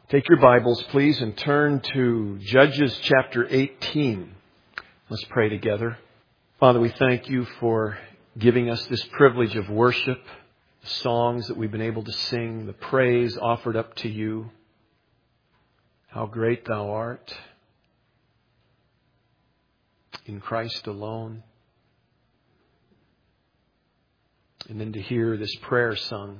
Take your Bibles, please, and turn to Judges chapter 18. Let's pray together. Father, we thank you for giving us this privilege of worship, the songs that we've been able to sing, the praise offered up to you. How great thou art in Christ alone. And then to hear this prayer sung.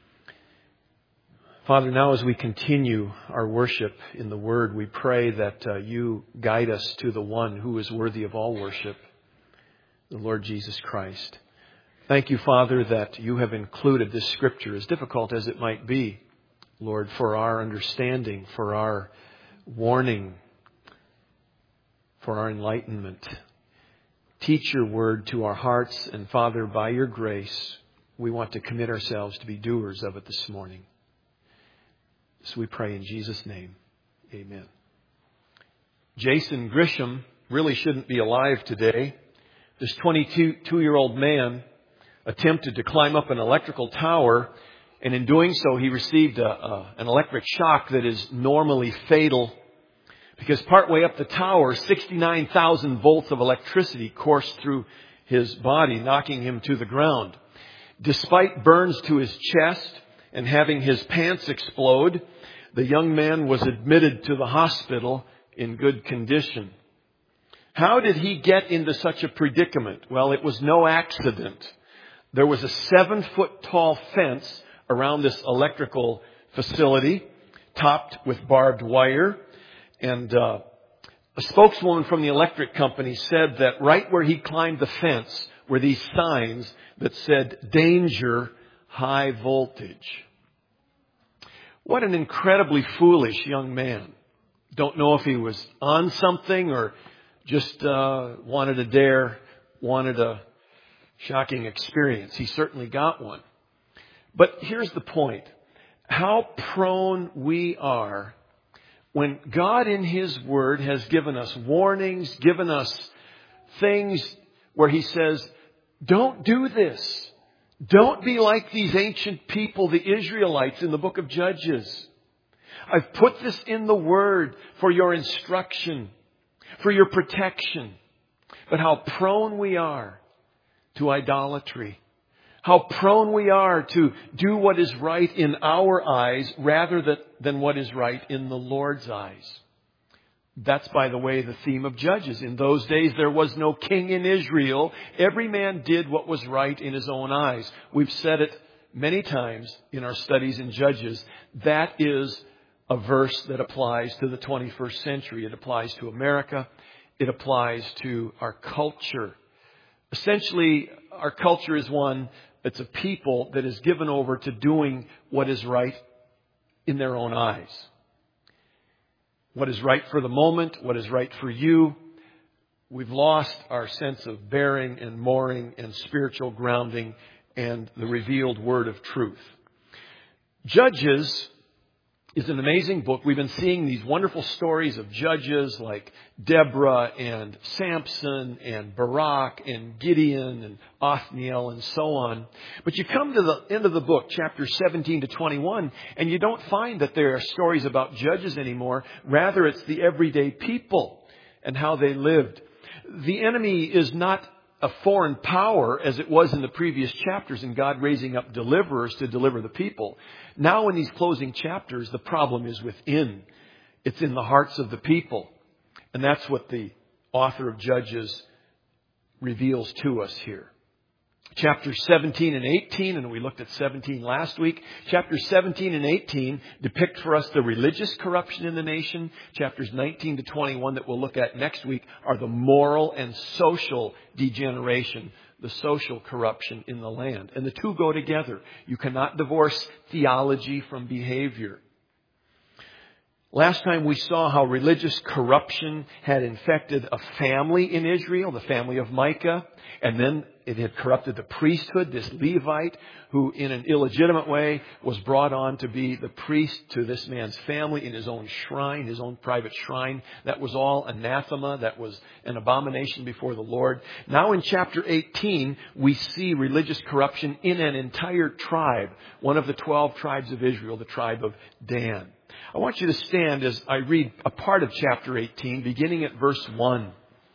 Father, now as we continue our worship in the Word, we pray that you guide us to the one who is worthy of all worship, the Lord Jesus Christ. Thank you, Father, that you have included this Scripture, as difficult as it might be, Lord, for our understanding, for our warning, for our enlightenment. Teach your Word to our hearts, and Father, by your grace, we want to commit ourselves to be doers of it this morning. So we pray in Jesus' name. Amen. Jason Grisham really shouldn't be alive today. This 22-year-old man attempted to climb up an electrical tower, and in doing so, he received an electric shock that is normally fatal, because partway up the tower, 69,000 volts of electricity coursed through his body, knocking him to the ground. Despite burns to his chest and having his pants explode, the young man was admitted to the hospital in good condition. How did he get into such a predicament? Well, it was no accident. There was a 7-foot tall fence around this electrical facility, topped with barbed wire. And a spokeswoman from the electric company said that right where he climbed the fence were these signs that said, "Danger, high voltage." What an incredibly foolish young man. Don't know if he was on something or just wanted a dare, wanted a shocking experience. He certainly got one. But here's the point. How prone we are when God in His Word has given us warnings, given us things where He says, don't do this. Don't be like these ancient people, the Israelites in the book of Judges. I've put this in the Word for your instruction, for your protection. But how prone we are to idolatry. How prone we are to do what is right in our eyes rather than what is right in the Lord's eyes. That's, by the way, the theme of Judges. In those days, there was no king in Israel. Every man did what was right in his own eyes. We've said it many times in our studies in Judges. That is a verse that applies to the 21st century. It applies to America. It applies to our culture. Essentially, our culture is one that's a people that is given over to doing what is right in their own eyes. What is right for the moment, what is right for you. We've lost our sense of bearing and mooring and spiritual grounding and the revealed word of truth. Judges is an amazing book. We've been seeing these wonderful stories of judges like Deborah and Samson and Barak and Gideon and Othniel and so on. But you come to the end of the book, chapters 17 to 21, and you don't find that there are stories about judges anymore. Rather, it's the everyday people and how they lived. The enemy is not a foreign power as it was in the previous chapters, and God raising up deliverers to deliver the people. Now in these closing chapters, the problem is within. It's in the hearts of the people. And that's what the author of Judges reveals to us here. Chapters 17 and 18, and we looked at 17 last week. Chapters 17 and 18 depict for us the religious corruption in the nation. Chapters 19 to 21 that we'll look at next week are the moral and social degeneration, the social corruption in the land. And the two go together. You cannot divorce theology from behavior. Last time we saw how religious corruption had infected a family in Israel, the family of Micah, and then it had corrupted the priesthood, this Levite, who in an illegitimate way was brought on to be the priest to this man's family in his own shrine, his own private shrine. That was all anathema. That was an abomination before the Lord. Now in chapter 18, we see religious corruption in an entire tribe, one of the 12 tribes of Israel, the tribe of Dan. I want you to stand as I read a part of chapter 18, beginning at verse 1.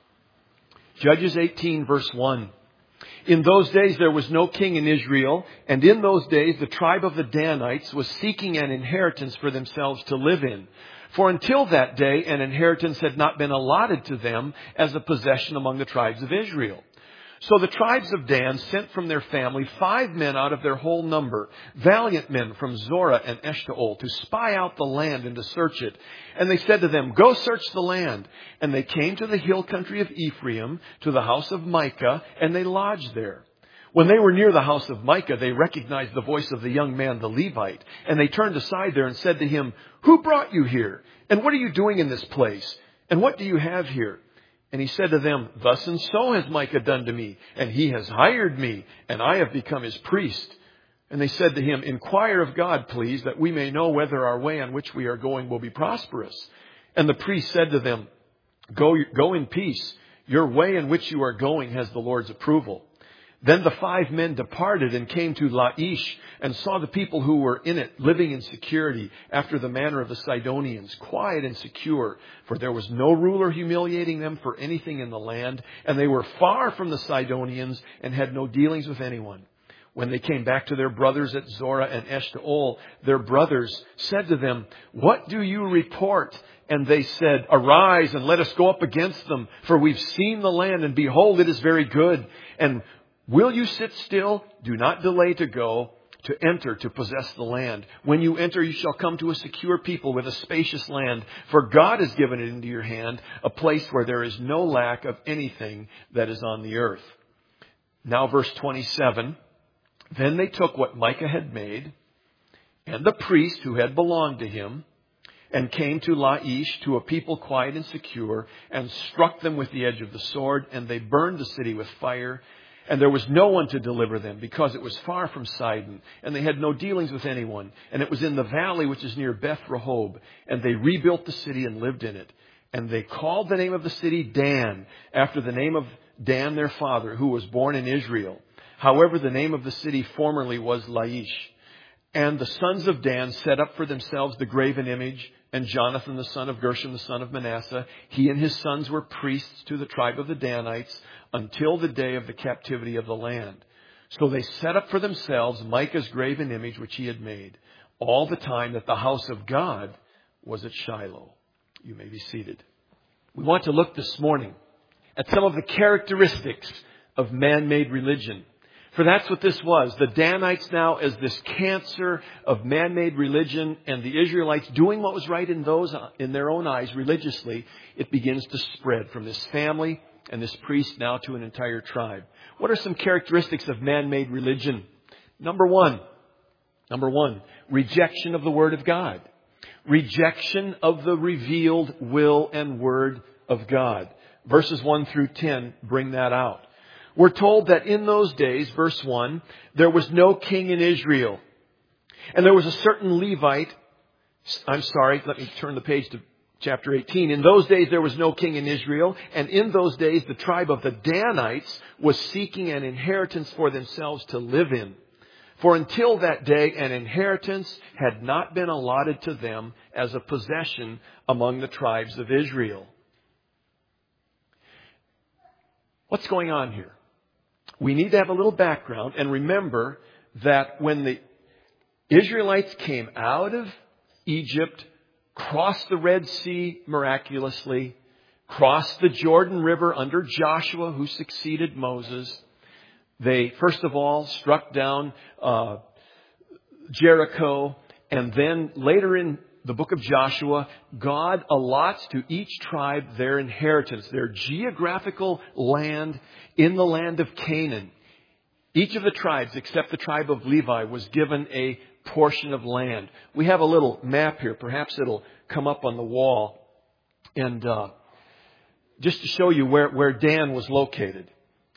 Judges 18, verse 1. In those days there was no king in Israel, and in those days the tribe of the Danites was seeking an inheritance for themselves to live in. For until that day an inheritance had not been allotted to them as a possession among the tribes of Israel. So the tribes of Dan sent from their family 5 men out of their whole number, valiant men from Zorah and Eshtaol, to spy out the land and to search it. And they said to them, "Go search the land." And they came to the hill country of Ephraim, to the house of Micah, and they lodged there. When they were near the house of Micah, they recognized the voice of the young man, the Levite. And they turned aside there and said to him, "Who brought you here? And what are you doing in this place? And what do you have here?" And he said to them, "Thus and so has Micah done to me, and he has hired me, and I have become his priest." And they said to him, "Inquire of God, please, that we may know whether our way on which we are going will be prosperous." And the priest said to them, Go in peace. Your way in which you are going has the Lord's approval." Then the 5 men departed and came to Laish and saw the people who were in it living in security after the manner of the Sidonians, quiet and secure, for there was no ruler humiliating them for anything in the land, and they were far from the Sidonians and had no dealings with anyone. When they came back to their brothers at Zorah and Eshtaol, their brothers said to them, "What do you report?" And they said, "Arise and let us go up against them, for we've seen the land, and behold, it is very good. And will you sit still? Do not delay to go, to enter, to possess the land. When you enter, you shall come to a secure people with a spacious land, for God has given it into your hand, a place where there is no lack of anything that is on the earth." Now verse 27. Then they took what Micah had made, and the priest who had belonged to him, and came to Laish, to a people quiet and secure, and struck them with the edge of the sword, and they burned the city with fire. And there was no one to deliver them, because it was far from Sidon, and they had no dealings with anyone. And it was in the valley which is near Beth Rehob, and they rebuilt the city and lived in it. And they called the name of the city Dan, after the name of Dan their father, who was born in Israel. However, the name of the city formerly was Laish. And the sons of Dan set up for themselves the graven image, and Jonathan the son of Gershom the son of Manasseh, he and his sons were priests to the tribe of the Danites until the day of the captivity of the land. So they set up for themselves Micah's graven image which he had made, all the time that the house of God was at Shiloh. You may be seated. We want to look this morning at some of the characteristics of man-made religion. For that's what this was. The Danites now as this cancer of man-made religion, and the Israelites doing what was right in their own eyes religiously, it begins to spread from this family and this priest now to an entire tribe. What are some characteristics of man-made religion? Number one, rejection of the Word of God. Rejection of the revealed will and Word of God. Verses 1 through 10 bring that out. We're told that in those days, verse 1, there was no king in Israel. And there was a certain Levite. Let me turn the page to chapter 18. In those days, there was no king in Israel. And in those days, the tribe of the Danites was seeking an inheritance for themselves to live in. For until that day, an inheritance had not been allotted to them as a possession among the tribes of Israel. What's going on here? We need to have a little background and remember that when the Israelites came out of Egypt, crossed the Red Sea miraculously, crossed the Jordan River under Joshua, who succeeded Moses, they first of all struck down Jericho, and then later in the book of Joshua, God allots to each tribe their inheritance, their geographical land in the land of Canaan. Each of the tribes, except the tribe of Levi, was given a portion of land. We have a little map here. Perhaps it'll come up on the wall. And just to show you where Dan was located.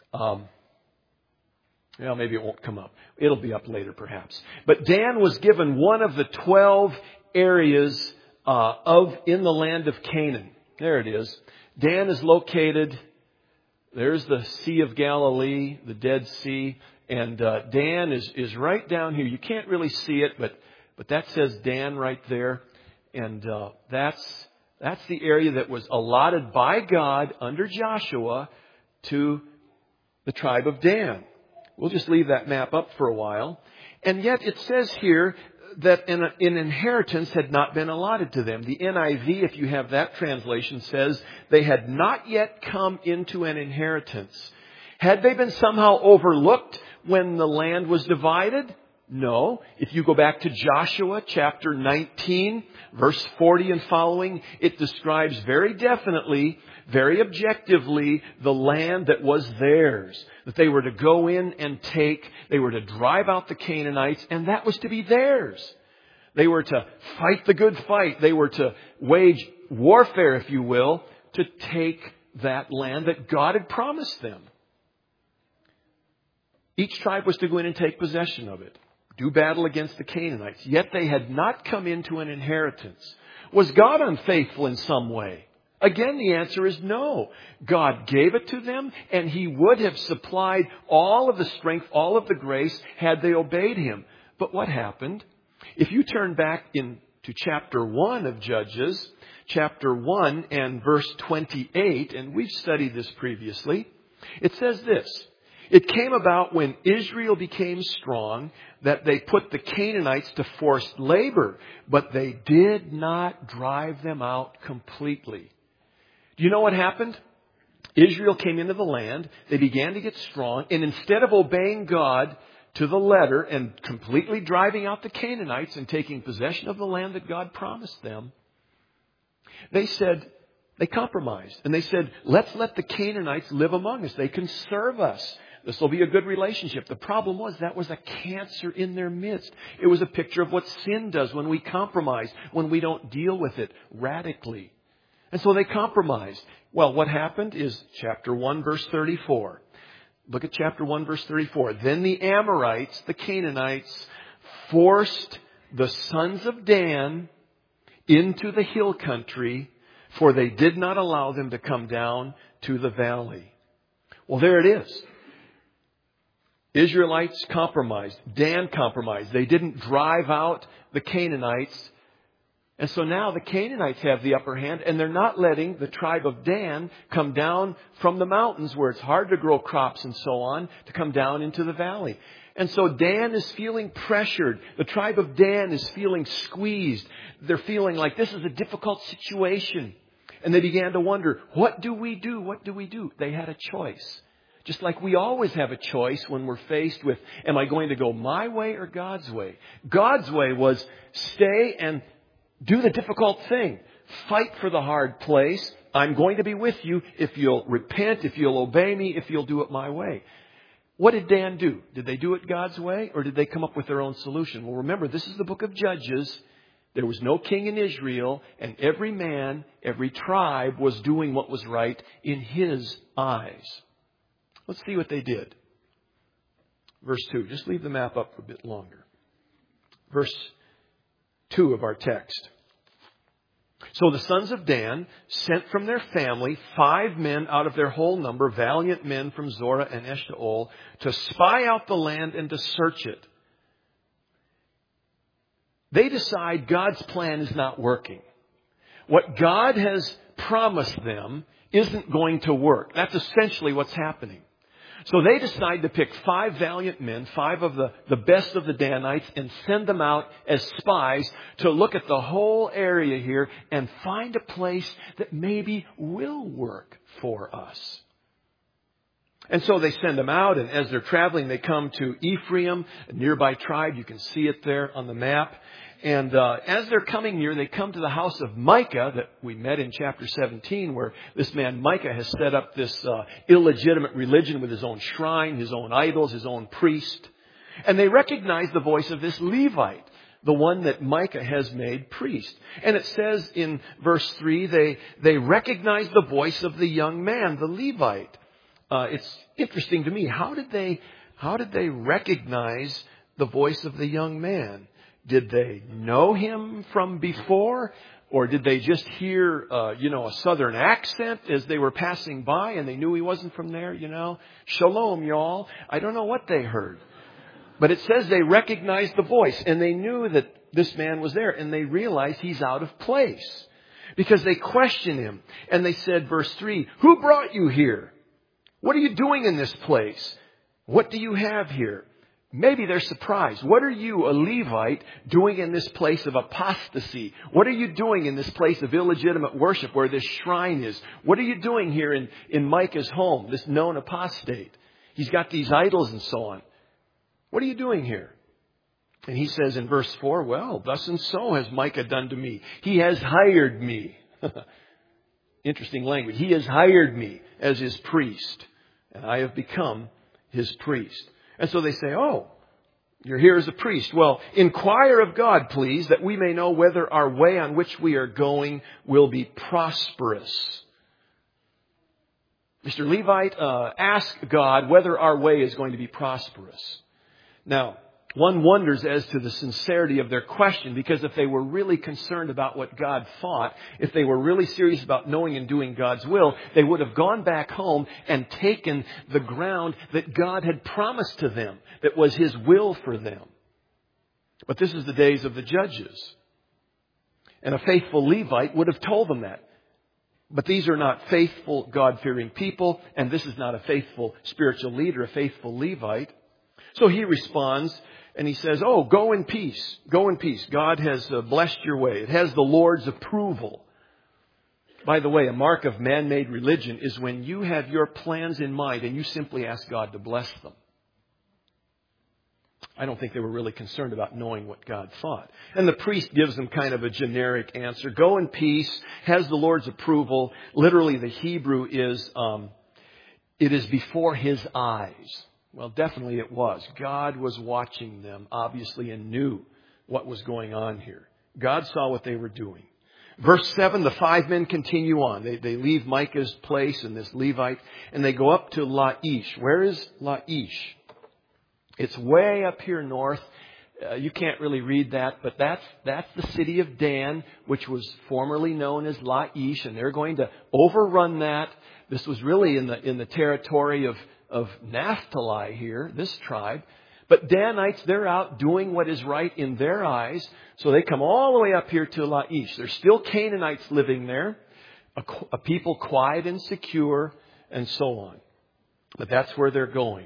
Maybe it won't come up. It'll be up later, perhaps. But Dan was given one of the 12 areas in the land of Canaan. There it is. Dan is located. There's the Sea of Galilee, the Dead Sea, and Dan is right down here. You can't really see it, but that says Dan right there. And that's the area that was allotted by God under Joshua to the tribe of Dan. We'll just leave that map up for a while. And yet it says here that an inheritance had not been allotted to them. The NIV, if you have that translation, says they had not yet come into an inheritance. Had they been somehow overlooked when the land was divided? No. If you go back to Joshua chapter 19, verse 40 and following, it describes very definitely, very objectively, the land that was theirs. That they were to go in and take, they were to drive out the Canaanites, and that was to be theirs. They were to fight the good fight. They were to wage warfare, if you will, to take that land that God had promised them. Each tribe was to go in and take possession of it. Do battle against the Canaanites. Yet they had not come into an inheritance. Was God unfaithful in some way? Again, the answer is no. God gave it to them, and He would have supplied all of the strength, all of the grace, had they obeyed Him. But what happened? If you turn back into chapter 1 of Judges, chapter 1 and verse 28, and we've studied this previously, it says this. It came about when Israel became strong that they put the Canaanites to forced labor, but they did not drive them out completely. Do you know what happened? Israel came into the land, they began to get strong, and instead of obeying God to the letter and completely driving out the Canaanites and taking possession of the land that God promised them, they compromised. And they said, let's let the Canaanites live among us. They can serve us. This will be a good relationship. The problem was that was a cancer in their midst. It was a picture of what sin does when we compromise, when we don't deal with it radically. And so they compromised. Well, what happened is chapter 1, verse 34. Look at chapter 1, verse 34. Then the Amorites, the Canaanites, forced the sons of Dan into the hill country, for they did not allow them to come down to the valley. Well, there it is. Israelites compromised. Dan compromised. They didn't drive out the Canaanites. And so now the Canaanites have the upper hand, and they're not letting the tribe of Dan come down from the mountains where it's hard to grow crops and so on, to come down into the valley. And so Dan is feeling pressured. The tribe of Dan is feeling squeezed. They're feeling like this is a difficult situation. And they began to wonder, what do we do? What do we do? They had a choice. Just like we always have a choice when we're faced with, am I going to go my way or God's way? God's way was stay and do the difficult thing. Fight for the hard place. I'm going to be with you if you'll repent, if you'll obey me, if you'll do it my way. What did Dan do? Did they do it God's way, or did they come up with their own solution? Well, remember, this is the book of Judges. There was no king in Israel, and every man, every tribe was doing what was right in his eyes. Let's see what they did. Verse 2. Just leave the map up for a bit longer. Verse 2 of our text. So the sons of Dan sent from their family 5 men out of their whole number, valiant men from Zorah and Eshtaol, to spy out the land and to search it. They decide God's plan is not working. What God has promised them isn't going to work. That's essentially what's happening. So they decide to pick 5 valiant men, 5 of the best of the Danites, and send them out as spies to look at the whole area here and find a place that maybe will work for us. And so they send them out, and as they're traveling, they come to Ephraim, a nearby tribe. You can see it there on the map. And as they're coming near, they come to the house of Micah that we met in chapter 17, where this man Micah has set up this illegitimate religion with his own shrine, his own idols, his own priest. And they recognize the voice of this Levite, the one that Micah has made priest. And it says in verse 3, they recognize the voice of the young man, the Levite. It's interesting to me. How did they recognize the voice of the young man? Did they know him from before? Or did they just hear, a southern accent as they were passing by and they knew he wasn't from there, Shalom, y'all. I don't know what they heard. But it says they recognized the voice, and they knew that this man was there, and they realized he's out of place. Because they questioned him, and they said, verse 3, "Who brought you here? What are you doing in this place? What do you have here?" Maybe they're surprised. What are you, a Levite, doing in this place of apostasy? What are you doing in this place of illegitimate worship where this shrine is? What are you doing here in Micah's home, this known apostate? He's got these idols and so on. What are you doing here? And he says in verse 4, "Well, thus and so has Micah done to me. He has hired me." Interesting language. He has hired me as his priest, and I have become his priest. And so they say, "Oh, you're here as a priest. Well, inquire of God, please, that we may know whether our way on which we are going will be prosperous." Mr. Levite, ask God whether our way is going to be prosperous. Now, one wonders as to the sincerity of their question, because if they were really concerned about what God thought, if they were really serious about knowing and doing God's will, they would have gone back home and taken the ground that God had promised to them, that was His will for them. But this is the days of the judges. And a faithful Levite would have told them that. But these are not faithful, God-fearing people, and this is not a faithful spiritual leader, a faithful Levite. So he responds, and he says, "Oh, go in peace. Go in peace. God has blessed your way. It has the Lord's approval." By the way, a mark of man-made religion is when you have your plans in mind and you simply ask God to bless them. I don't think they were really concerned about knowing what God thought. And the priest gives them kind of a generic answer. Go in peace, has the Lord's approval. Literally, the Hebrew is, it is before His eyes. Well, definitely it was. God was watching them, obviously, and knew what was going on here. God saw what they were doing. Verse 7, the 5 men continue on. They leave Micah's place and this Levite, and they go up to Laish. Where is Laish? It's way up here north. You can't really read that, but that's the city of Dan, which was formerly known as Laish, and they're going to overrun that. This was really in the territory of Naphtali here, this tribe. But Danites, they're out doing what is right in their eyes. So they come all the way up here to Laish. There's still Canaanites living there, a people quiet and secure, and so on. But that's where they're going.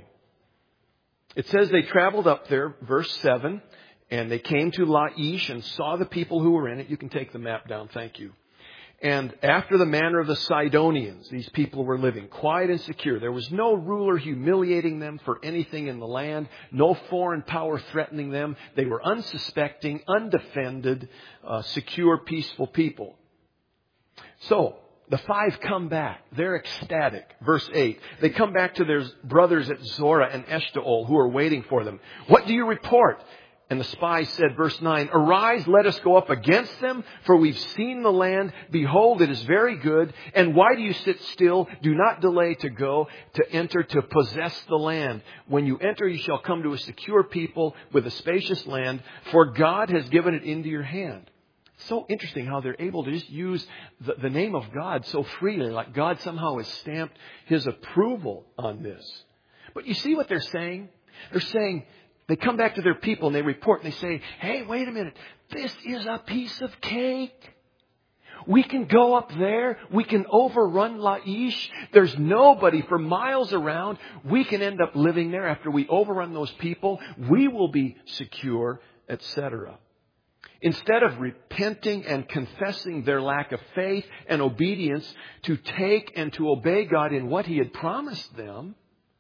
It says they traveled up there, verse 7, and they came to Laish and saw the people who were in it. You can take the map down, thank you. And after the manner of the Sidonians, these people were living quiet and secure. There was no ruler humiliating them for anything in the land, no foreign power threatening them. They were unsuspecting, undefended, secure, peaceful people. So, the 5 come back. They're ecstatic. Verse 8. They come back to their brothers at Zorah and Eshtaol who are waiting for them. "What do you report?" And the spies said, verse 9, "Arise, let us go up against them, for we've seen the land. Behold, it is very good. And why do you sit still? Do not delay to go, to enter, to possess the land. When you enter, you shall come to a secure people with a spacious land, for God has given it into your hand." It's so interesting how they're able to just use the name of God so freely, like God somehow has stamped His approval on this. But you see what they're saying? They're saying, they come back to their people and they report and they say, "Hey, wait a minute. This is a piece of cake. We can go up there. We can overrun Laish. There's nobody for miles around. We can end up living there after we overrun those people. We will be secure," etc. Instead of repenting and confessing their lack of faith and obedience to take and to obey God in what He had promised them,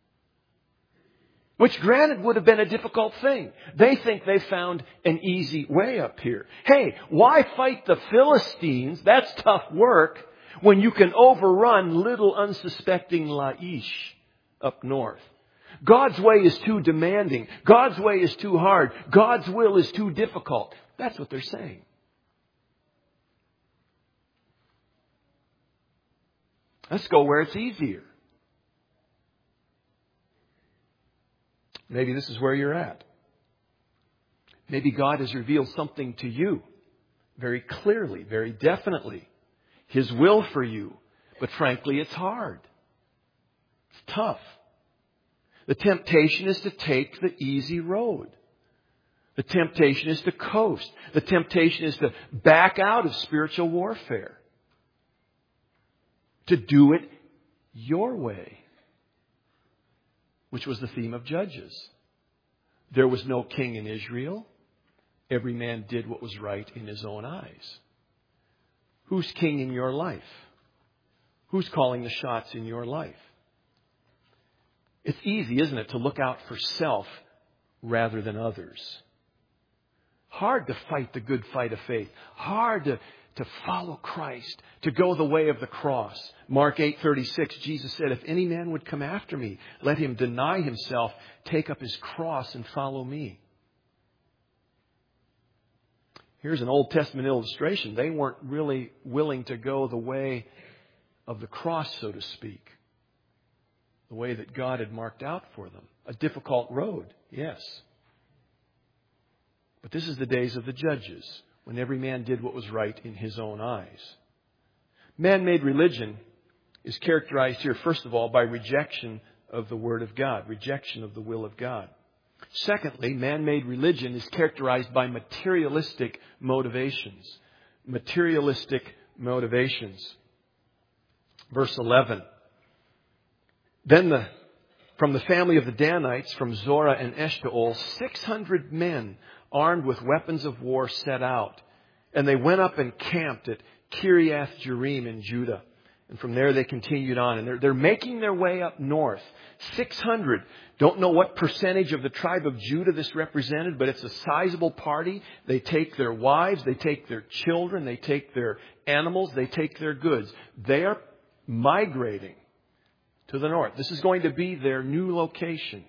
which granted would have been a difficult thing. They think they found an easy way up here. Hey, why fight the Philistines? That's tough work when you can overrun little unsuspecting Laish up north. God's way is too demanding. God's way is too hard. God's will is too difficult. That's what they're saying. Let's go where it's easier. Maybe this is where you're at. Maybe God has revealed something to you very clearly, very definitely. His will for you. But frankly, it's hard. It's tough. The temptation is to take the easy road. The temptation is to coast. The temptation is to back out of spiritual warfare. To do it your way. Which was the theme of Judges. There was no king in Israel. Every man did what was right in his own eyes. Who's king in your life? Who's calling the shots in your life? It's easy, isn't it, to look out for self rather than others. Hard to fight the good fight of faith. Hard to follow Christ, to go the way of the cross. Mark 8:36, Jesus said, if any man would come after me, let him deny himself, take up his cross and follow me. Here's an Old Testament illustration. They weren't really willing to go the way of the cross, so to speak. The way that God had marked out for them. A difficult road, yes. But this is the days of the Judges, when every man did what was right in his own eyes. Man-made religion is characterized here, first of all, by rejection of the Word of God, rejection of the will of God. Secondly, man-made religion is characterized by materialistic motivations. Materialistic motivations. Verse 11. Then from the family of the Danites, from Zorah and Eshtaol, 600 men armed with weapons of war set out. And they went up and camped at Kiriath Jearim in Judah. And from there they continued on. And they're making their way up north. 600. Don't know what percentage of the tribe of Judah this represented, but it's a sizable party. They take their wives, they take their children, they take their animals, they take their goods. They are migrating to the north. This is going to be their new location.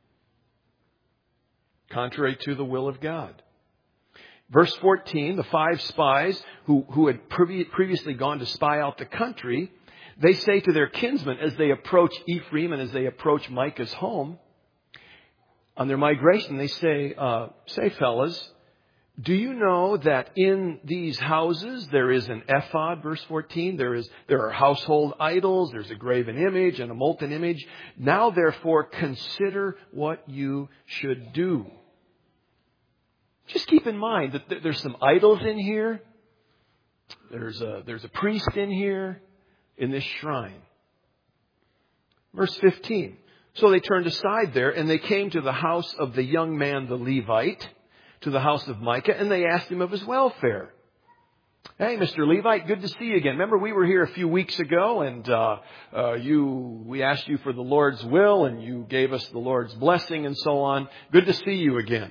Contrary to the will of God. Verse 14, the 5 spies who had previously gone to spy out the country, they say to their kinsmen as they approach Ephraim and as they approach Micah's home, on their migration, they say, fellas, do you know that in these houses there is an ephod, verse 14, there are household idols, there's a graven image and a molten image. Now therefore consider what you should do. Just keep in mind that there's some idols in here. There's a priest in here in this shrine. Verse 15. So they turned aside there and they came to the house of the young man, the Levite, to the house of Micah, and they asked him of his welfare. Hey, Mr. Levite, good to see you again. Remember, we were here a few weeks ago, and we asked you for the Lord's will, and you gave us the Lord's blessing, and so on. Good to see you again.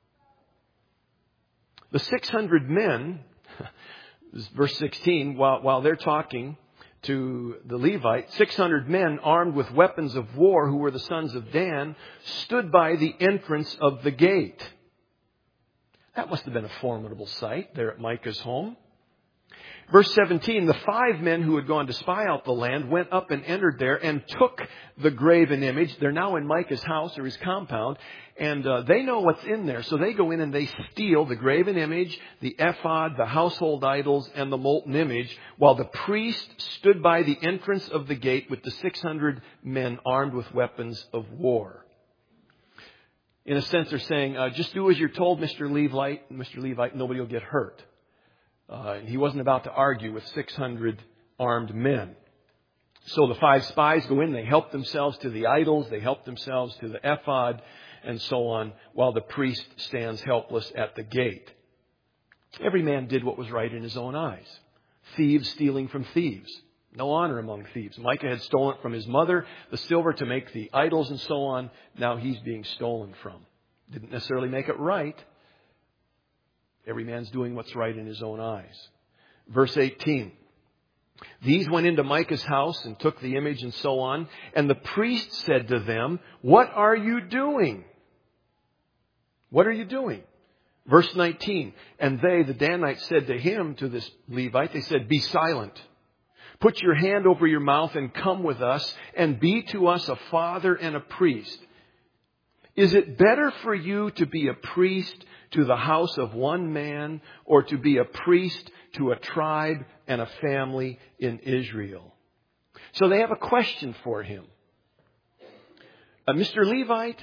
The 600 men, this is verse 16, while they're talking to the Levite, 600 men armed with weapons of war who were the sons of Dan stood by the entrance of the gate. That must have been a formidable sight there at Micah's home. Verse 17, the 5 men who had gone to spy out the land went up and entered there and took the graven image. They're now in Micah's house or his compound, and they know what's in there. So they go in and they steal the graven image, the ephod, the household idols, and the molten image, while the priest stood by the entrance of the gate with the 600 men armed with weapons of war. In a sense, they're saying, just do as you're told, Mr. Levite, nobody will get hurt. He wasn't about to argue with 600 armed men. So the 5 spies go in, they help themselves to the idols, they help themselves to the ephod, and so on, while the priest stands helpless at the gate. Every man did what was right in his own eyes. Thieves stealing from thieves. No honor among thieves. Micah had stolen from his mother the silver to make the idols and so on. Now he's being stolen from. Didn't necessarily make it right. Every man's doing what's right in his own eyes. Verse 18. These went into Micah's house and took the image and so on. And the priest said to them, what are you doing? What are you doing? Verse 19. And they, the Danites, said to him, to this Levite, they said, be silent. Put your hand over your mouth and come with us and be to us a father and a priest. Is it better for you to be a priest to the house of one man or to be a priest to a tribe and a family in Israel? So they have a question for him. Mr. Levite,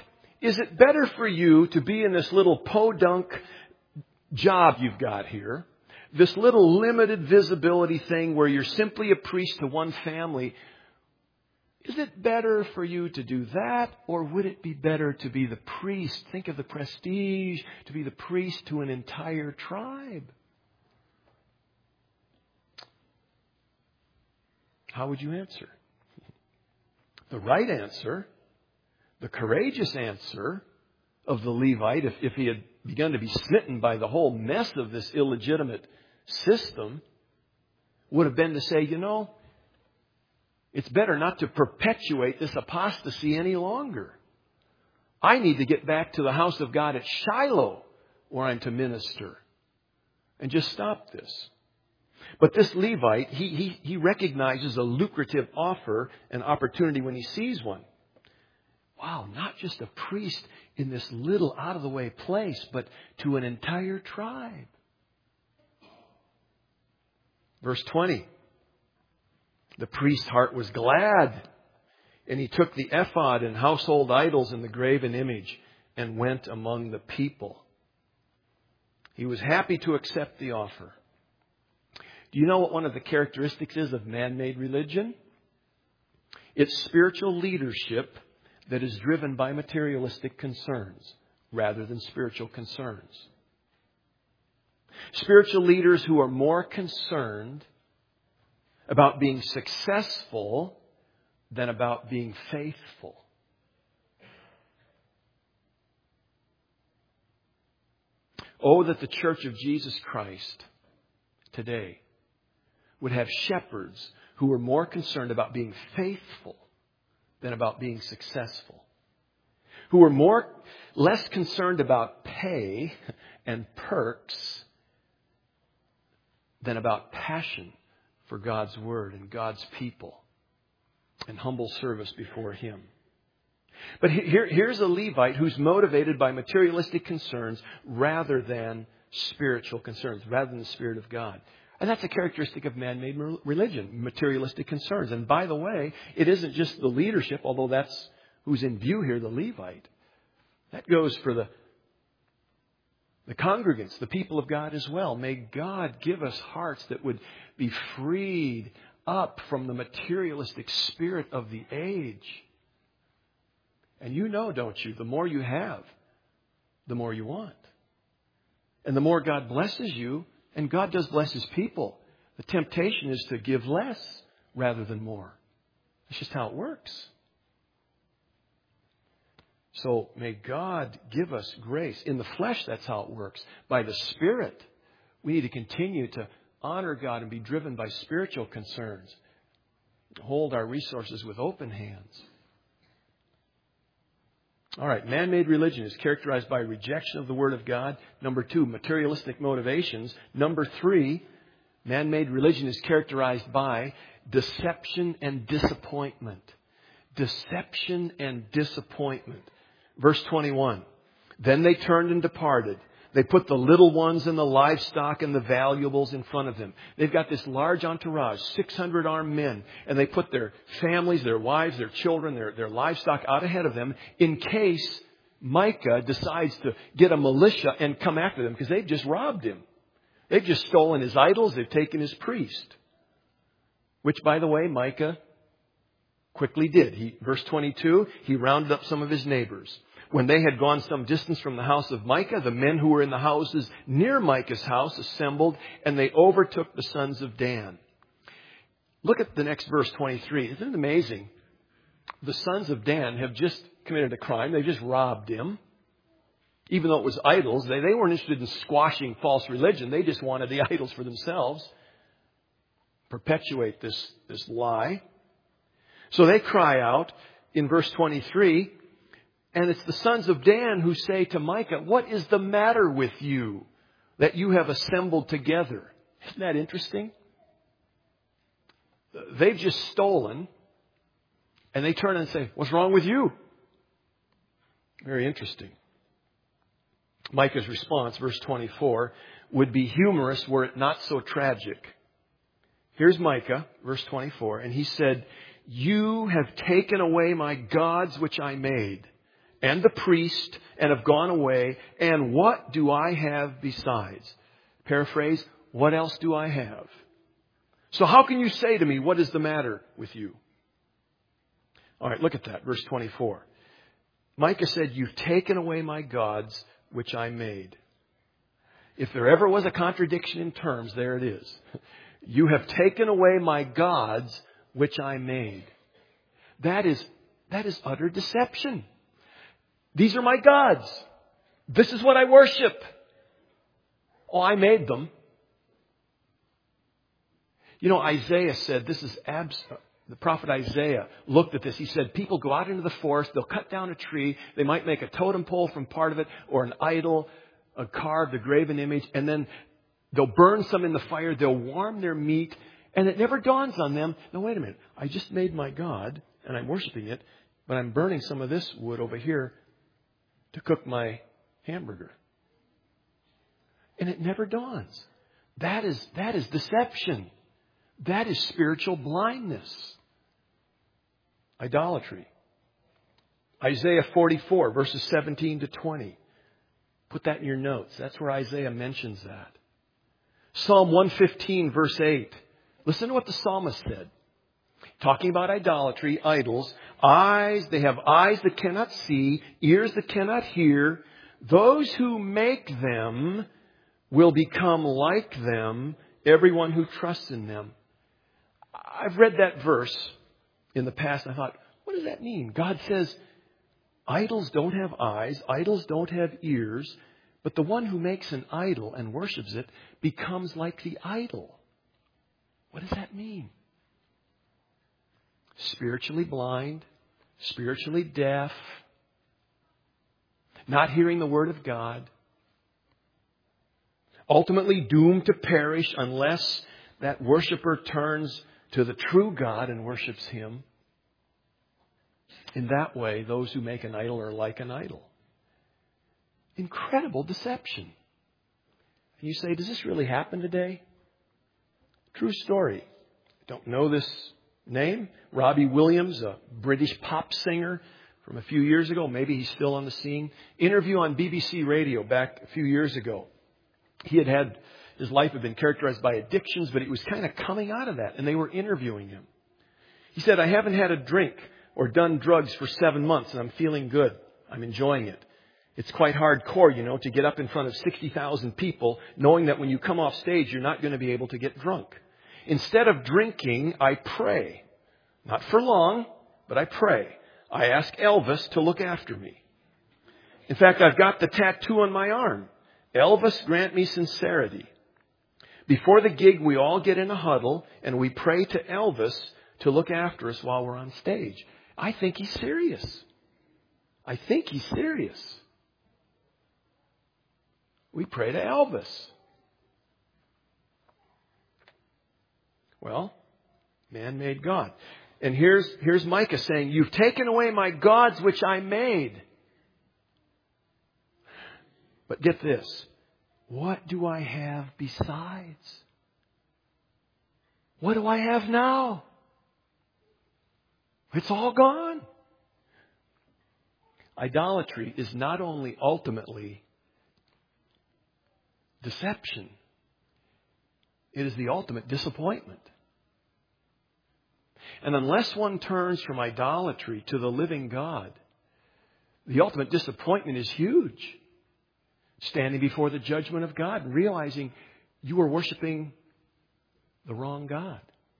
is it better for you to be in this little podunk job you've got here, this little limited visibility thing where you're simply a priest to one family? Is it better for you to do that, or would it be better to be the priest? Think of the prestige, to be the priest to an entire tribe. How would you answer? The right answer, the courageous answer of the Levite, if he had begun to be smitten by the whole mess of this illegitimate system, would have been to say, it's better not to perpetuate this apostasy any longer. I need to get back to the house of God at Shiloh, where I'm to minister, and just stop this. But this Levite, he recognizes a lucrative offer and opportunity when he sees one. Wow, not just a priest in this little out-of-the-way place, but to an entire tribe. Verse 20. The priest's heart was glad, and he took the ephod and household idols and the graven image and went among the people. He was happy to accept the offer. Do you know what one of the characteristics is of man-made religion? It's spiritual leadership that is driven by materialistic concerns rather than spiritual concerns. Spiritual leaders who are more concerned about being successful than about being faithful. Oh, that the Church of Jesus Christ today would have shepherds who are more concerned about being faithful than about being successful. Who are less concerned about pay and perks than about passion for God's Word and God's people and humble service before Him. But here's a Levite who's motivated by materialistic concerns rather than spiritual concerns, rather than the Spirit of God. And that's a characteristic of man-made religion, materialistic concerns. And by the way, it isn't just the leadership, although that's who's in view here, the Levite. That goes for the congregants, the people of God as well. May God give us hearts that would be freed up from the materialistic spirit of the age. And you know, don't you, the more you have, the more you want. And the more God blesses you, and God does bless His people, the temptation is to give less rather than more. That's just how it works. So may God give us grace. In the flesh, that's how it works. By the Spirit, we need to continue to honor God and be driven by spiritual concerns. Hold our resources with open hands. All right, man-made religion is characterized by rejection of the Word of God. Number 2, materialistic motivations. Number 3, man-made religion is characterized by deception and disappointment. Deception and disappointment. Verse 21, then they turned and departed. They put the little ones and the livestock and the valuables in front of them. They've got this large entourage, 600 armed men, and they put their families, their wives, their children, their livestock out ahead of them in case Micah decides to get a militia and come after them, because they've just robbed him. They've just stolen his idols. They've taken his priest. Which, by the way, Micah quickly did. Verse 22, he rounded up some of his neighbors. When they had gone some distance from the house of Micah, the men who were in the houses near Micah's house assembled, and they overtook the sons of Dan. Look at the next verse, 23. Isn't it amazing? The sons of Dan have just committed a crime. They just robbed him. Even though it was idols, they weren't interested in squashing false religion. They just wanted the idols for themselves. Perpetuate this lie. So they cry out in verse 23, and it's the sons of Dan who say to Micah, what is the matter with you that you have assembled together? Isn't that interesting? They've just stolen, and they turn and say, what's wrong with you? Very interesting. Micah's response, verse 24, would be humorous were it not so tragic. Here's Micah, verse 24, and he said, you have taken away my gods which I made, and the priest and have gone away. And what do I have besides? Paraphrase, what else do I have? So how can you say to me, what is the matter with you? All right, look at that, verse 24. Micah said, you've taken away my gods, which I made. If there ever was a contradiction in terms, there it is. You have taken away my gods, which I made. That is utter deception. These are my gods. This is what I worship. Oh, I made them. You know, Isaiah said, the prophet Isaiah looked at this. He said, people go out into the forest, they'll cut down a tree, they might make a totem pole from part of it, or an idol, a carved, a graven image, and then they'll burn some in the fire, they'll warm their meat, and it never dawns on them, no, wait a minute, I just made my God, and I'm worshiping it, but I'm burning some of this wood over here to cook my hamburger. And it never dawns. That is deception. That is spiritual blindness. Idolatry. Isaiah 44, verses 17 to 20. Put that in your notes. That's where Isaiah mentions that. Psalm 115, verse 8. Listen to what the psalmist said. Talking about idolatry, idols. They have eyes that cannot see, ears that cannot hear. Those who make them will become like them, everyone who trusts in them. I've read that verse in the past and I thought, what does that mean? God says, idols don't have eyes, idols don't have ears, but the one who makes an idol and worships it becomes like the idol. What does that mean? Spiritually blind, spiritually deaf, not hearing the Word of God, ultimately doomed to perish unless that worshiper turns to the true God and worships Him. In that way, those who make an idol are like an idol. Incredible deception. And you say, does this really happen today? True story. Don't know this name. Robbie Williams, a British pop singer from a few years ago. Maybe he's still on the scene. Interview on BBC Radio back a few years ago. His life had been characterized by addictions, but he was kind of coming out of that, and they were interviewing him. He said, I haven't had a drink or done drugs for 7 months, and I'm feeling good. I'm enjoying it. It's quite hardcore, to get up in front of 60,000 people, knowing that when you come off stage, you're not going to be able to get drunk. Instead of drinking, I pray. Not for long, but I pray. I ask Elvis to look after me. In fact, I've got the tattoo on my arm. Elvis, grant me sincerity. Before the gig, we all get in a huddle and we pray to Elvis to look after us while we're on stage. I think he's serious. We pray to Elvis. Well, man made God. And here's Micah saying, you've taken away my gods which I made. But get this. What do I have besides? What do I have now? It's all gone. Idolatry is not only ultimately deception, it is the ultimate disappointment. And unless one turns from idolatry to the living God, the ultimate disappointment is huge. Standing before the judgment of God and realizing you are worshiping the wrong God.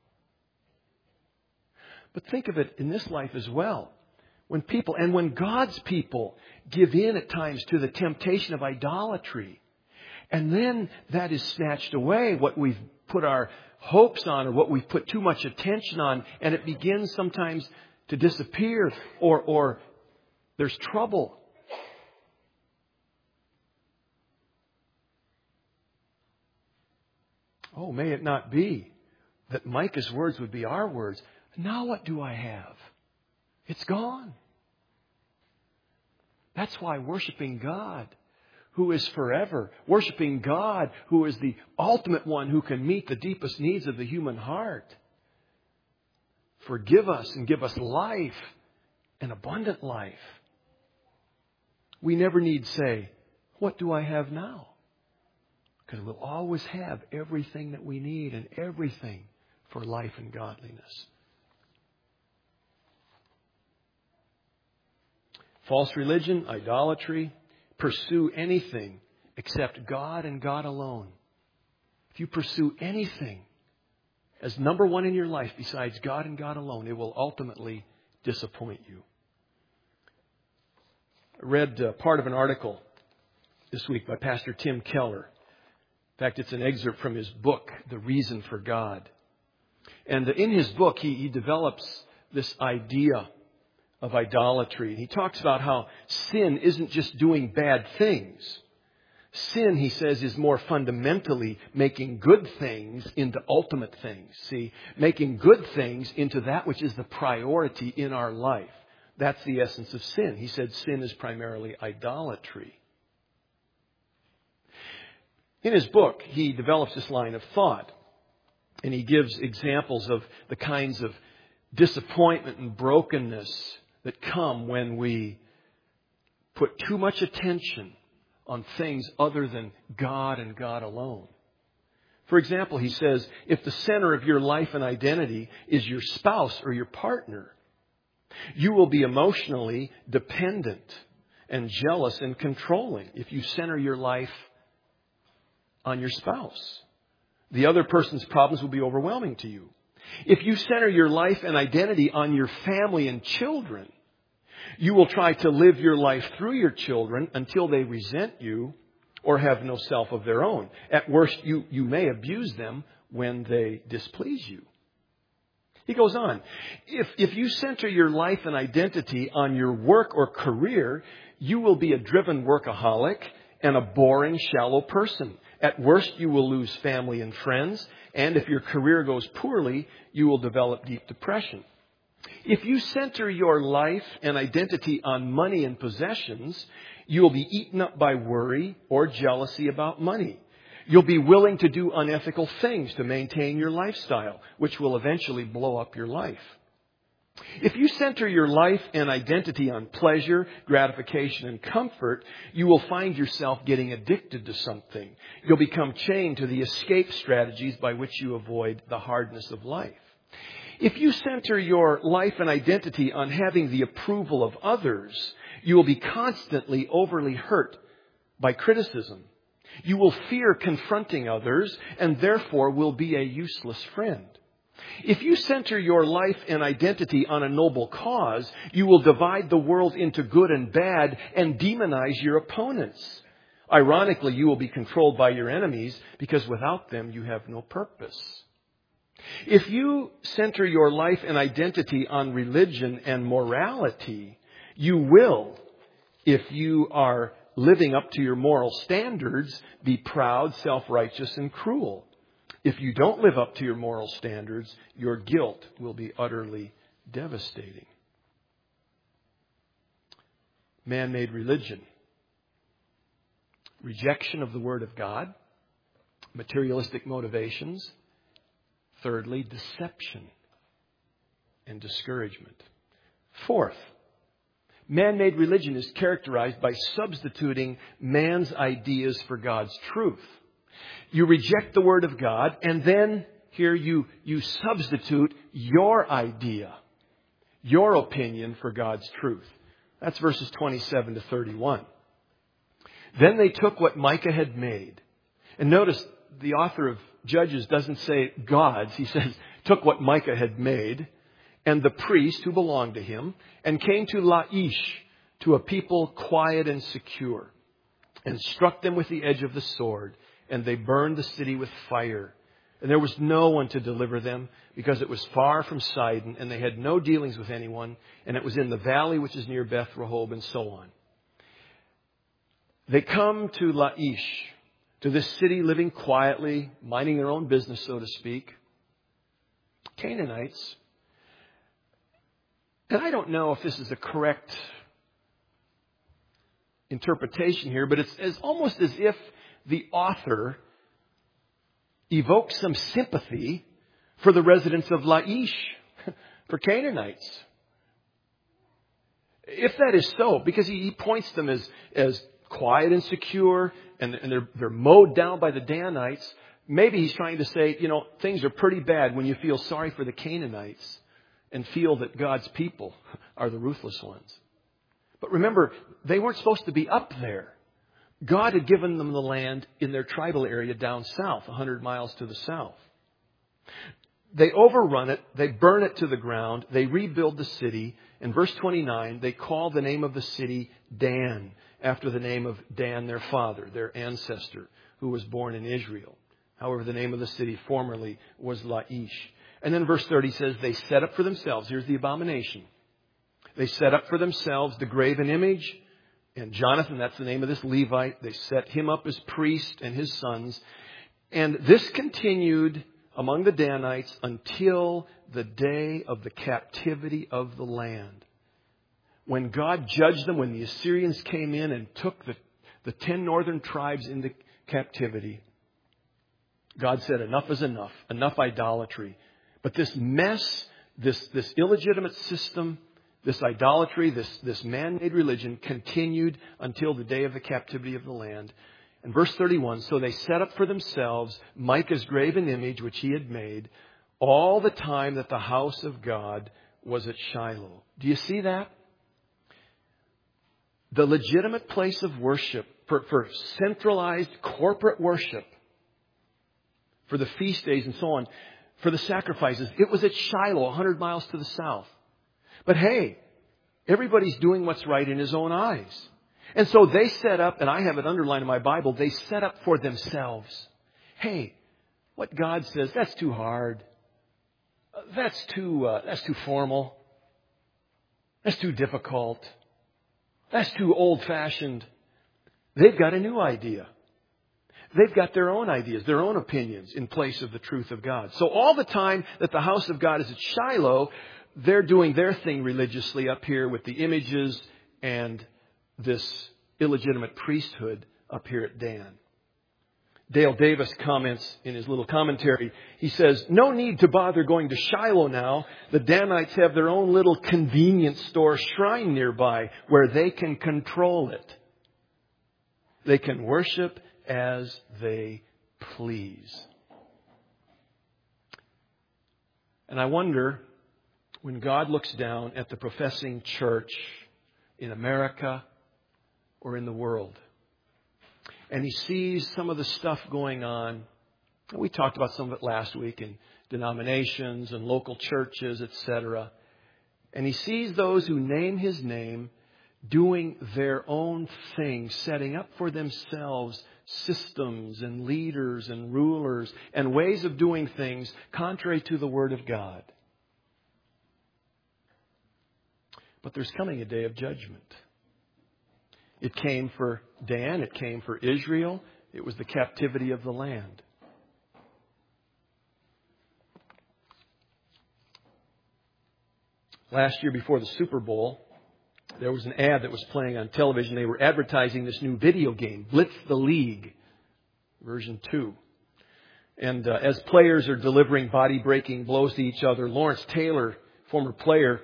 But think of it in this life as well. When God's people give in at times to the temptation of idolatry, and then that is snatched away, what we've put our hopes on or what we've put too much attention on, and it begins sometimes to disappear or there's trouble. Oh, may it not be that Micah's words would be our words. Now what do I have? It's gone. That's why worshiping God, who is forever, worshiping God, who is the ultimate one who can meet the deepest needs of the human heart, forgive us and give us life, an abundant life. we never need say, what do I have now? Because we'll always have everything that we need and everything for life and godliness. False religion, idolatry, pursue anything except God and God alone. If you pursue anything as number one in your life besides God and God alone, it will ultimately disappoint you. I read part of an article this week by Pastor Tim Keller. In fact, it's an excerpt from his book, The Reason for God. And in his book, he develops this idea of idolatry. He talks about how sin isn't just doing bad things. Sin, he says, is more fundamentally making good things into ultimate things. See, making good things into that which is the priority in our life. That's the essence of sin. He said sin is primarily idolatry. In his book, he develops this line of thought. And he gives examples of the kinds of disappointment and brokenness that come when we put too much attention on things other than God and God alone. For example, he says, if the center of your life and identity is your spouse or your partner, you will be emotionally dependent and jealous and controlling if you center your life on your spouse. The other person's problems will be overwhelming to you. If you center your life and identity on your family and children, you will try to live your life through your children until they resent you or have no self of their own. At worst, you may abuse them when they displease you. He goes on, if you center your life and identity on your work or career, you will be a driven workaholic and a boring, shallow person. At worst, you will lose family and friends, and if your career goes poorly, you will develop deep depression. If you center your life and identity on money and possessions, you will be eaten up by worry or jealousy about money. You'll be willing to do unethical things to maintain your lifestyle, which will eventually blow up your life. If you center your life and identity on pleasure, gratification, and comfort, you will find yourself getting addicted to something. You'll become chained to the escape strategies by which you avoid the hardness of life. If you center your life and identity on having the approval of others, you will be constantly overly hurt by criticism. You will fear confronting others and therefore will be a useless friend. If you center your life and identity on a noble cause, you will divide the world into good and bad and demonize your opponents. Ironically, you will be controlled by your enemies because without them you have no purpose. If you center your life and identity on religion and morality, you will, if you are living up to your moral standards, be proud, self-righteous, and cruel. If you don't live up to your moral standards, your guilt will be utterly devastating. Man-made religion. Rejection of the Word of God. Materialistic motivations. Thirdly, deception and discouragement. Fourth, man-made religion is characterized by substituting man's ideas for God's truth. You reject the Word of God, and then here you substitute your idea, your opinion for God's truth. That's verses 27 to 31. Then they took what Micah had made. And notice the author of Judges doesn't say God's. He says, took what Micah had made, and the priest who belonged to him, and came to Laish, to a people quiet and secure, and struck them with the edge of the sword, and they burned the city with fire. And there was no one to deliver them, because it was far from Sidon, and they had no dealings with anyone, and it was in the valley which is near Beth Rehob, and so on. They come to Laish, to this city living quietly, minding their own business, so to speak. Canaanites. And I don't know if this is a correct interpretation here, but it's almost as if the author evokes some sympathy for the residents of Laish, for Canaanites. If that is so, because he points them as quiet and secure, and they're mowed down by the Danites, maybe he's trying to say, things are pretty bad when you feel sorry for the Canaanites and feel that God's people are the ruthless ones. But remember, they weren't supposed to be up there. God had given them the land in their tribal area down south, 100 miles to the south. They overrun it. They burn it to the ground. They rebuild the city. In verse 29, they call the name of the city Dan, after the name of Dan, their father, their ancestor, who was born in Israel. However, the name of the city formerly was Laish. And then verse 30 says they set up for themselves. Here's the abomination. They set up for themselves the graven image. And Jonathan, that's the name of this Levite, they set him up as priest and his sons. And this continued among the Danites until the day of the captivity of the land. When God judged them, when the Assyrians came in and took the 10 northern tribes into captivity, God said, enough is enough. Enough idolatry. But this mess, this illegitimate system, this idolatry, this man-made religion continued until the day of the captivity of the land. And verse 31, so they set up for themselves Micah's graven image, which he had made, all the time that the house of God was at Shiloh. Do you see that? The legitimate place of worship for centralized corporate worship, for the feast days and so on, for the sacrifices, it was at Shiloh, 100 miles to the south. But hey, everybody's doing what's right in his own eyes. And so they set up, and I have it underlined in my Bible, they set up for themselves. Hey, what God says, that's too hard. That's too formal. That's too difficult. That's too old-fashioned. They've got a new idea. They've got their own ideas, their own opinions in place of the truth of God. So all the time that the house of God is at Shiloh, they're doing their thing religiously up here with the images and this illegitimate priesthood up here at Dan. Dale Davis comments in his little commentary. He says, no need to bother going to Shiloh now. The Danites have their own little convenience store shrine nearby where they can control it. They can worship as they please. And I wonder, when God looks down at the professing church in America or in the world, and he sees some of the stuff going on, we talked about some of it last week in denominations and local churches, etc. And he sees those who name his name doing their own thing, setting up for themselves systems and leaders and rulers and ways of doing things contrary to the Word of God. But there's coming a day of judgment. It came for Dan. It came for Israel. It was the captivity of the land. Last year before the Super Bowl, there was an ad that was playing on television. They were advertising this new video game, Blitz the League, version 2. And as players are delivering body-breaking blows to each other, Lawrence Taylor, former player,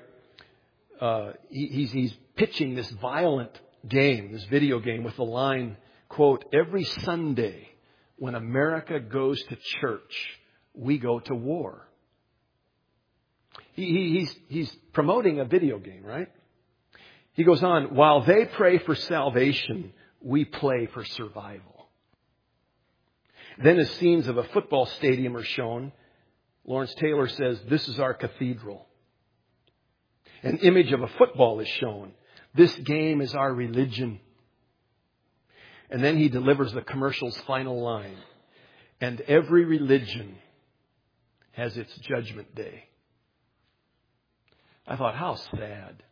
he's pitching this violent game, this video game with the line, quote, every Sunday when America goes to church, we go to war. He's promoting a video game, right? He goes on, while they pray for salvation, we play for survival. Then as scenes of a football stadium are shown, Lawrence Taylor says, this is our cathedral. An image of a football is shown. This game is our religion. And then he delivers the commercial's final line. And every religion has its judgment day. I thought, how sad.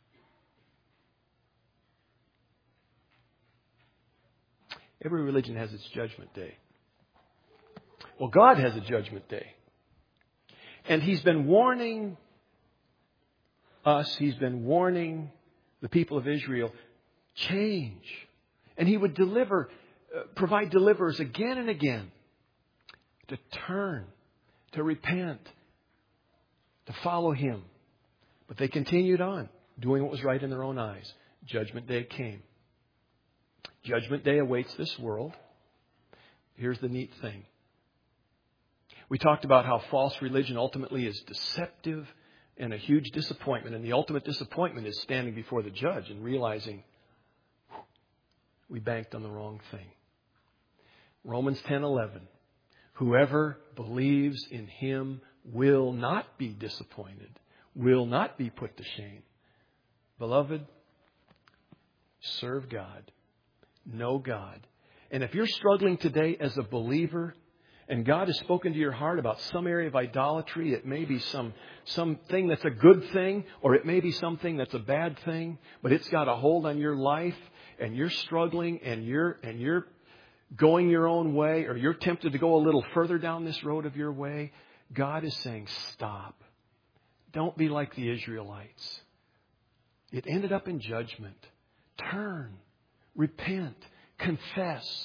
Every religion has its judgment day. Well, God has a judgment day. And He's been warning us, He's been warning the people of Israel, change. And He would provide deliverers again and again to turn, to repent, to follow Him. But they continued on. doing what was right in their own eyes. Judgment Day came. Judgment Day awaits this world. Here's the neat thing. We talked about how false religion ultimately is deceptive and a huge disappointment. And the ultimate disappointment is standing before the judge and realizing we banked on the wrong thing. Romans 10:11. Whoever believes in Him will not be disappointed, will not be put to shame. Beloved, serve God. Know God. And if you're struggling today as a believer, and God has spoken to your heart about some area of idolatry, it may be something that's a good thing, or it may be something that's a bad thing, but it's got a hold on your life, and you're struggling, and you're going your own way, or you're tempted to go a little further down this road of your way, God is saying, stop. Don't be like the Israelites. It ended up in judgment. Turn. Repent. Confess.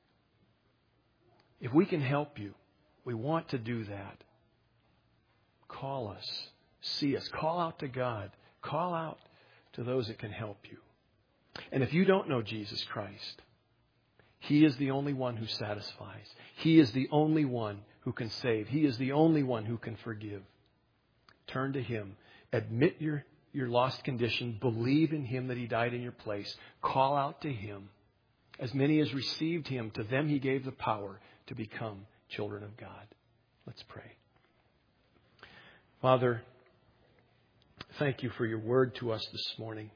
If we can help you, we want to do that. Call us. See us. Call out to God. Call out to those that can help you. And if you don't know Jesus Christ, He is the only one who satisfies. He is the only one who can save. He is the only one who can forgive. Turn to Him. Admit your lost condition. Believe in Him that He died in your place. Call out to Him. As many as received Him, to them He gave the power to become children of God. Let's pray. Father, thank You for Your word to us this morning.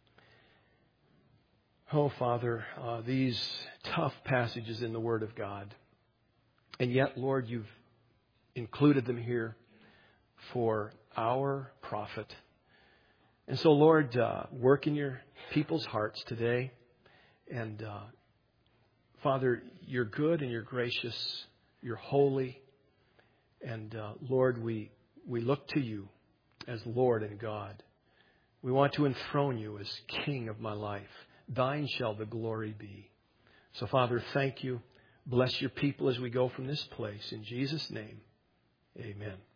Oh, Father, these tough passages in the Word of God. And yet, Lord, You've included them here for our profit. And so, Lord, work in Your people's hearts today. And, Father, You're good and You're gracious. You're holy. And, Lord, we look to You as Lord and God. We want to enthrone You as King of my life. Thine shall the glory be. So, Father, thank You. Bless Your people as we go from this place. In Jesus' name, amen.